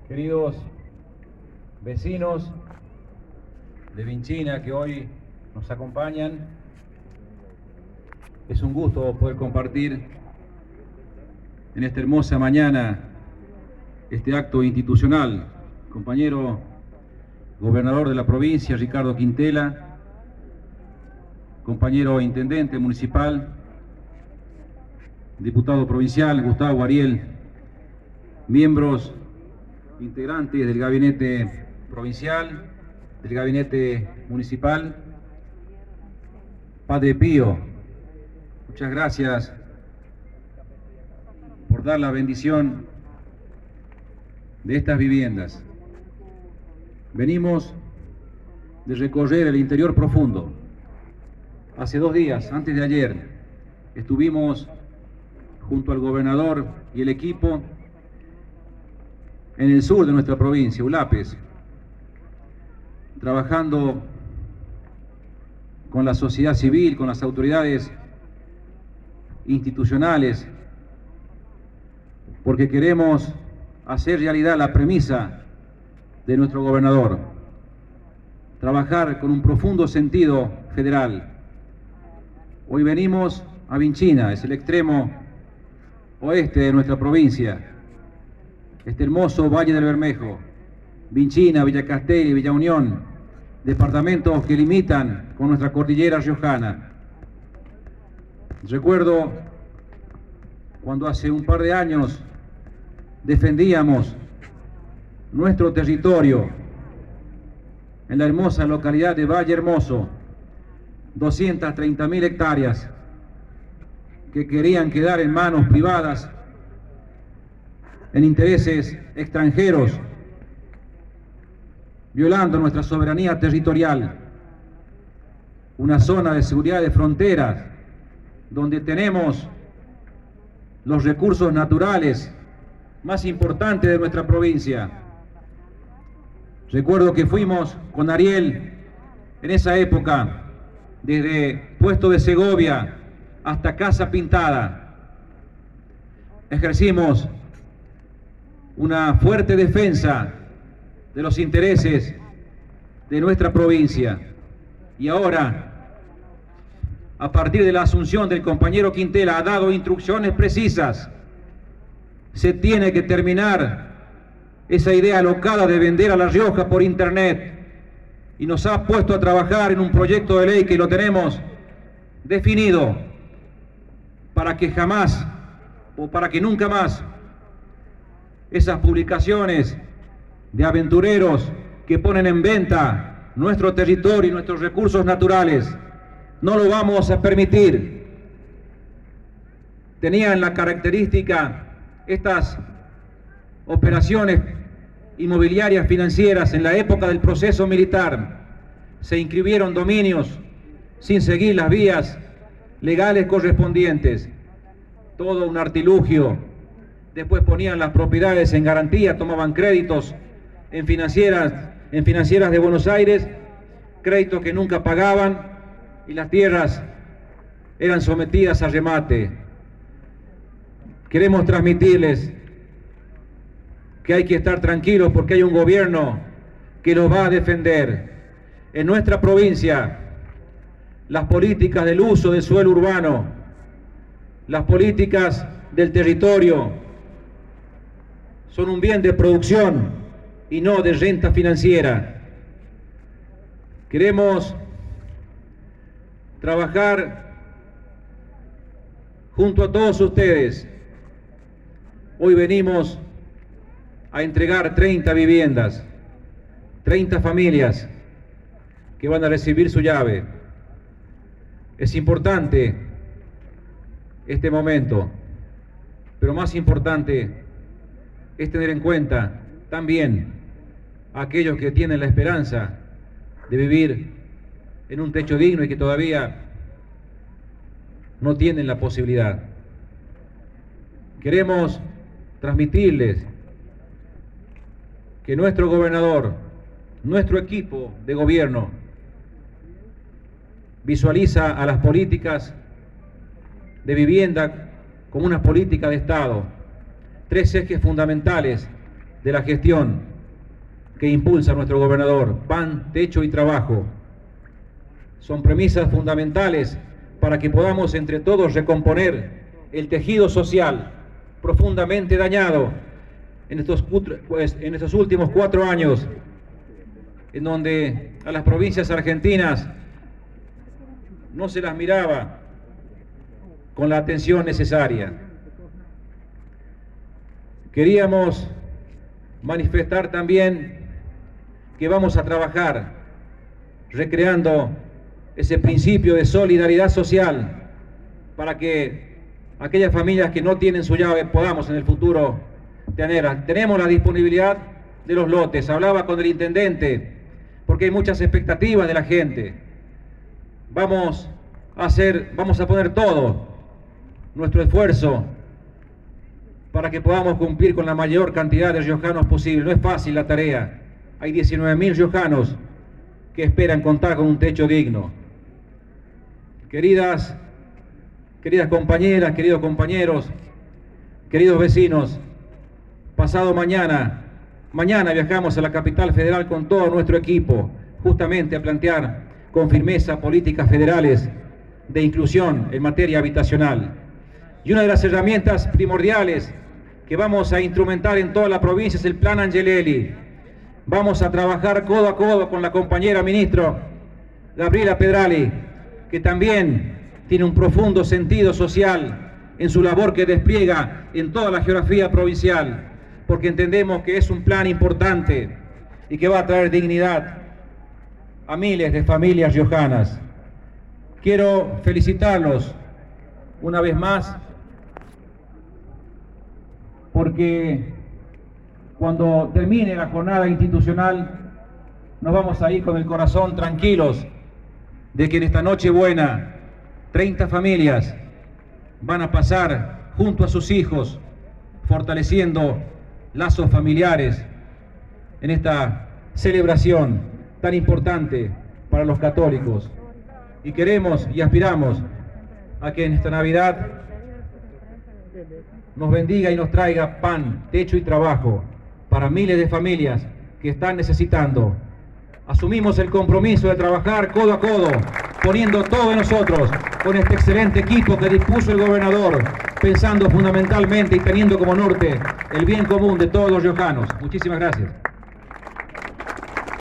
Queridos vecinos de Vinchina que hoy nos acompañan, es un gusto poder compartir en esta hermosa mañana este acto institucional. Compañero gobernador de la provincia, Ricardo Quintela, compañero intendente municipal, diputado provincial, Gustavo Ariel, miembros integrantes del gabinete provincial, del gabinete municipal, Padre Pío, muchas gracias por dar la bendición de estas viviendas. Venimos de recorrer el interior profundo. Hace 2 días, antes de ayer, estuvimos junto al gobernador y el equipo en el sur de nuestra provincia, Ulapes, trabajando con la sociedad civil, con las autoridades institucionales, porque queremos hacer realidad la premisa de nuestro gobernador, trabajar con un profundo sentido federal. Hoy venimos a Vinchina, es el extremo oeste de nuestra provincia, este hermoso Valle del Bermejo, Vinchina, Villa Castelli, Villa Unión, departamentos que limitan con nuestra cordillera riojana. Recuerdo cuando hace un par de años defendíamos nuestro territorio en la hermosa localidad de Valle Hermoso, 230.000 hectáreas que querían quedar en manos privadas, en intereses extranjeros, violando nuestra soberanía territorial, una zona de seguridad de fronteras donde tenemos los recursos naturales más importantes de nuestra provincia. Recuerdo que fuimos con Ariel en esa época, desde Puesto de Segovia hasta Casa Pintada. Ejercimos una fuerte defensa de los intereses de nuestra provincia. Y ahora, a partir de la asunción del compañero Quintela, ha dado instrucciones precisas. Se tiene que terminar esa idea alocada de vender a La Rioja por internet, y nos ha puesto a trabajar en un proyecto de ley que lo tenemos definido para que jamás o para que nunca más esas publicaciones de aventureros que ponen en venta nuestro territorio y nuestros recursos naturales, no lo vamos a permitir. Tenían la característica estas operaciones inmobiliarias financieras en la época del proceso militar. Se inscribieron dominios sin seguir las vías legales correspondientes. Todo un artilugio. Después ponían las propiedades en garantía, tomaban créditos en financieras de Buenos Aires, créditos que nunca pagaban, y las tierras eran sometidas a remate. Queremos transmitirles que hay que estar tranquilos porque hay un gobierno que los va a defender. En nuestra provincia, las políticas del uso del suelo urbano, las políticas del territorio, son un bien de producción y no de renta financiera. Queremos trabajar junto a todos ustedes. Hoy venimos a entregar 30 viviendas, 30 familias que van a recibir su llave. Es importante este momento, pero más importante es tener en cuenta también a aquellos que tienen la esperanza de vivir en un techo digno y que todavía no tienen la posibilidad. Queremos transmitirles que nuestro gobernador, nuestro equipo de gobierno, visualiza a las políticas de vivienda como una política de Estado. 3 ejes fundamentales de la gestión que impulsa nuestro gobernador: pan, techo y trabajo. Son premisas fundamentales para que podamos entre todos recomponer el tejido social profundamente dañado en estos últimos 4 años, en donde a las provincias argentinas no se las miraba con la atención necesaria. Queríamos manifestar también que vamos a trabajar recreando ese principio de solidaridad social para que aquellas familias que no tienen su llave podamos en el futuro tenerla. Tenemos la disponibilidad de los lotes. Hablaba con el intendente porque hay muchas expectativas de la gente. Vamos a poner todo nuestro esfuerzo para que podamos cumplir con la mayor cantidad de riojanos posible. No es fácil la tarea. Hay 19.000 riojanos que esperan contar con un techo digno. Queridas compañeras, queridos compañeros, queridos vecinos, pasado mañana viajamos a la capital federal con todo nuestro equipo, justamente a plantear con firmeza políticas federales de inclusión en materia habitacional. Y una de las herramientas primordiales que vamos a instrumentar en toda la provincia es el Plan Angelelli. Vamos a trabajar codo a codo con la compañera ministro Gabriela Pedrali, que también tiene un profundo sentido social en su labor que despliega en toda la geografía provincial, porque entendemos que es un plan importante y que va a traer dignidad a miles de familias riojanas. Quiero felicitarlos una vez más, porque cuando termine la jornada institucional nos vamos a ir con el corazón tranquilos de que en esta Nochebuena 30 familias van a pasar junto a sus hijos, fortaleciendo lazos familiares en esta celebración tan importante para los católicos. Y queremos y aspiramos a que en esta Navidad nos bendiga y nos traiga pan, techo y trabajo para miles de familias que están necesitando. Asumimos el compromiso de trabajar codo a codo, poniendo todo en nosotros, con este excelente equipo que dispuso el gobernador, pensando fundamentalmente y teniendo como norte el bien común de todos los riojanos. Muchísimas gracias.